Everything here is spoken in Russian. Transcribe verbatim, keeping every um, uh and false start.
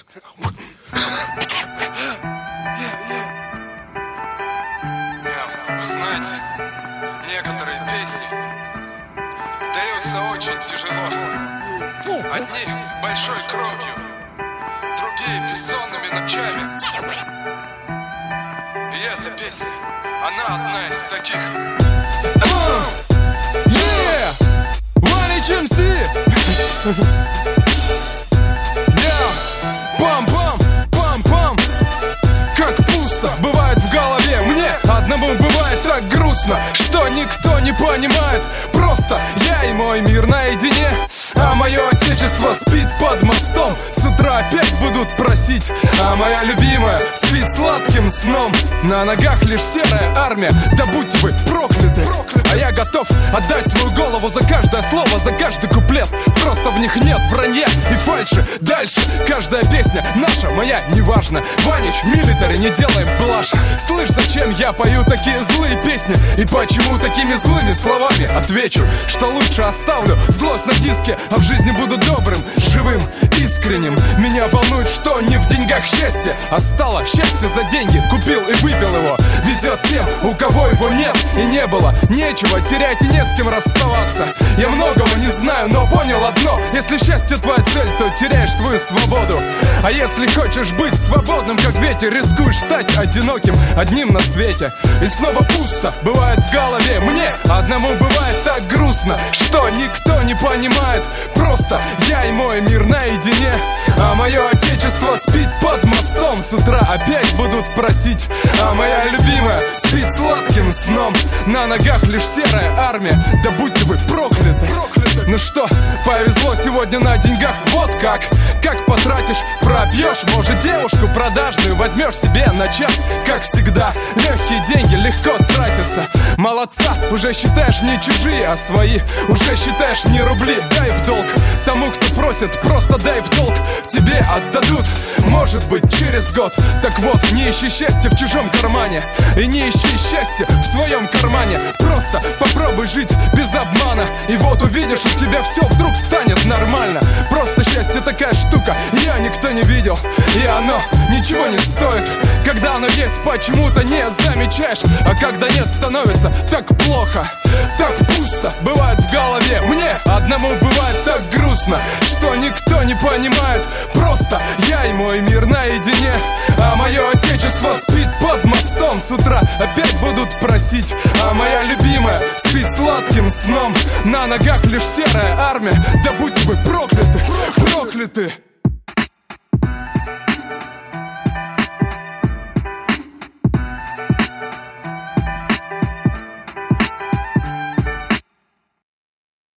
Вы знаете, некоторые песни даются очень тяжело. Одни большой кровью, другие бессонными ночами. И эта песня, она одна из таких. Yeah! One эйч эм си! Пам-пам, пам-пам. Как пусто бывает в голове. Мне одному бывает так грустно, что никто не понимает. Просто я и мой мир наедине, а мое отечество спит под мостом. С утра опять будут просить, а моя любимая спит сладким сном. На ногах лишь серая армия, да будьте вы прокляты. А я готов отдать свою голову за каждое слово, за каждый куплет. Просто в них нет вранья и фальши. Дальше каждая песня наша, моя, неважно. Ванич, милитари, не делаем блажь. Слышь, зачем я пою такие злые песни? И почему такими злыми словами? Отвечу, что лучше оставлю злость на диске, а в жизни буду добрым, живым, искренним. Меня волнует, что не в деньгах счастье, а стало счастье за деньги. Купил и выпил его. Везет тем, у кого его нет и не было. Нечего терять и не с кем расставаться. Я многого не знаю, но понял одно: если счастье твоя цель, то теряешь свою свободу. А если хочешь быть свободным, как ветер, рискуешь стать одиноким, одним на свете. И снова пусто бывает в голове. Мне одному бывает так грустно, что никто не понимает. Просто я и мой мир наедине, а мое отечество спит под мостом. С утра опять будут просить, а моя любимая спит сладким сном. На ногах лишь серая армия, да будьте вы прокляты. Ну что, повезло сегодня на деньгах, вот как. Как потратишь, пропьешь. Может, девушку продажную возьмешь себе на час. Как всегда, легкие деньги легко тратятся. Молодца, уже считаешь не чужие, а свои. Уже считаешь не рубли, дай в долг. Тому, кто просит, просто дай в долг. Тебе отдадут, может быть, через год. Так вот, не ищи счастья в чужом кармане, и не ищи счастья в своем кармане. Просто попробуй жить без обмана, и вот увидишь, у тебя все вдруг станет нормально. Просто счастье такая штука, ее никто не видел, и оно ничего не стоит. Когда оно есть, почему-то не замечаешь, а когда нет, становится так плохо, так пусто бывает в голове. Мне одному бывает так грустно, что никто не понимает. Просто я и мой мир наедине, а мое отечество спит под мостом. С утра опять будут просить, а моя любимая спит сладким сном. На ногах лишь серая армия, да будьте вы прокляты, прокляты.